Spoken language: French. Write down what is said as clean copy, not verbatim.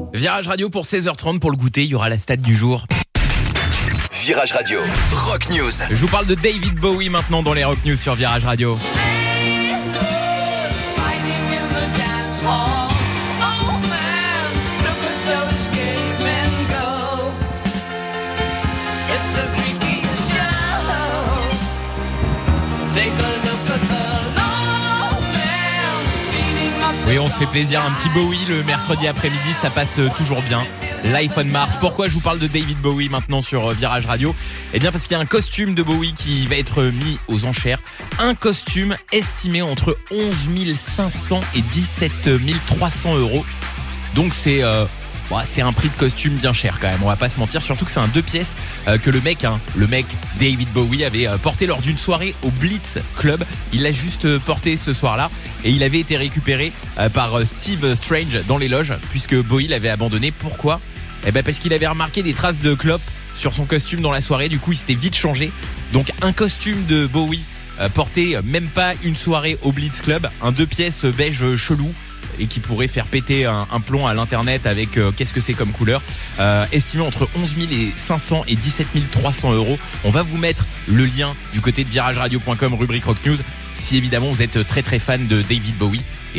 Virage Radio pour 16h30 pour le goûter, il y aura la stat du jour. Virage Radio, Rock News. Je vous parle de David Bowie maintenant dans les Rock News sur Virage Radio. Oui, on se fait plaisir, un petit Bowie le mercredi après-midi, ça passe toujours bien. Life on Mars. Pourquoi je vous parle de David Bowie maintenant sur Virage Radio ? Eh bien parce qu'il y a un costume de Bowie qui va être mis aux enchères. Un costume estimé entre 11 500 et 17 300 euros. Donc c'est un prix de costume bien cher quand même, on va pas se mentir. Surtout que c'est un 2 pièces que le mec David Bowie avait porté lors d'une soirée au Blitz Club. Il l'a juste porté ce soir-là et il avait été récupéré par Steve Strange dans les loges puisque Bowie l'avait abandonné. Pourquoi ? Eh ben parce qu'il avait remarqué des traces de clope sur son costume dans la soirée. Du coup il s'était vite changé. Donc un costume de Bowie porté même pas une soirée au Blitz Club, un 2 pièces beige chelou et qui pourrait faire péter un plomb à l'internet avec qu'est-ce que c'est comme couleur, estimé entre 11 500 et 17 300 euros. On va vous mettre le lien du côté de virageradio.com rubrique Rock News si évidemment vous êtes très très fan de David Bowie.